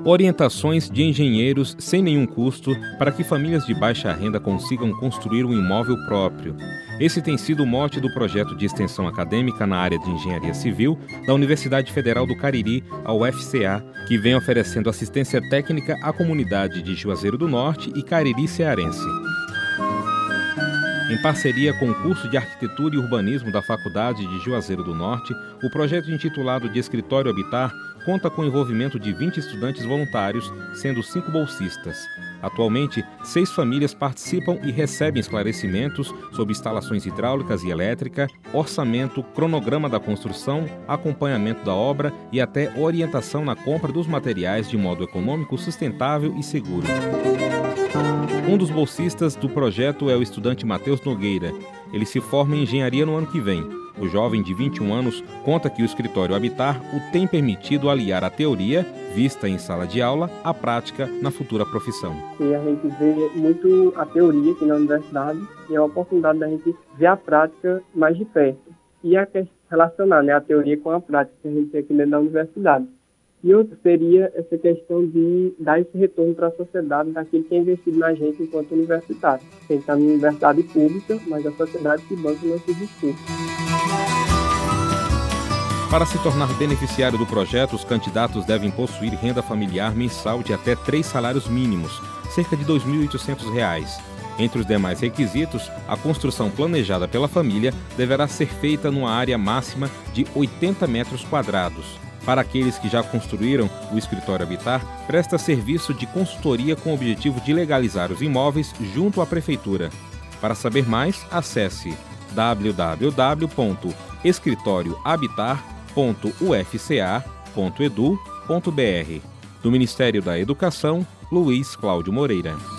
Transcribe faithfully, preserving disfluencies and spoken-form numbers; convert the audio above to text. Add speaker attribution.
Speaker 1: Orientações de engenheiros sem nenhum custo para que famílias de baixa renda consigam construir um imóvel próprio. Esse tem sido o mote do projeto de extensão acadêmica na área de engenharia civil da Universidade Federal do Cariri, a U F C A, que vem oferecendo assistência técnica à comunidade de Juazeiro do Norte e Cariri cearense. Em parceria com o curso de Arquitetura e Urbanismo da Faculdade de Juazeiro do Norte, o projeto intitulado de Escritório Habitar conta com o envolvimento de vinte estudantes voluntários, sendo cinco bolsistas. Atualmente, seis famílias participam e recebem esclarecimentos sobre instalações hidráulicas e elétrica, orçamento, cronograma da construção, acompanhamento da obra e até orientação na compra dos materiais de modo econômico, sustentável e seguro. Um dos bolsistas do projeto é o estudante Matheus Nogueira. Ele se forma em engenharia no ano que vem. O jovem de vinte e um anos conta que o escritório Habitar o tem permitido aliar a teoria, vista em sala de aula, à prática na futura profissão.
Speaker 2: E a gente vê muito a teoria aqui na universidade e é uma oportunidade da gente ver a prática mais de perto. E a relacionar, né, a teoria com a prática que a gente tem aqui dentro da universidade. E outro seria essa questão de dar esse retorno para a sociedade daquilo que é investido na gente enquanto universitário. A gente está na universidade pública, mas a sociedade que banca nossos estudos.
Speaker 1: Para se tornar beneficiário do projeto, os candidatos devem possuir renda familiar mensal de até três salários mínimos, cerca de dois mil e oitocentos reais. Entre os demais requisitos, a construção planejada pela família deverá ser feita numa área máxima de oitenta metros quadrados. Para aqueles que já construíram, o Escritório Habitar presta serviço de consultoria com o objetivo de legalizar os imóveis junto à Prefeitura. Para saber mais, acesse w w w ponto escritório habitar ponto u f c a ponto edu ponto b r. Do Ministério da Educação, Luiz Cláudio Moreira.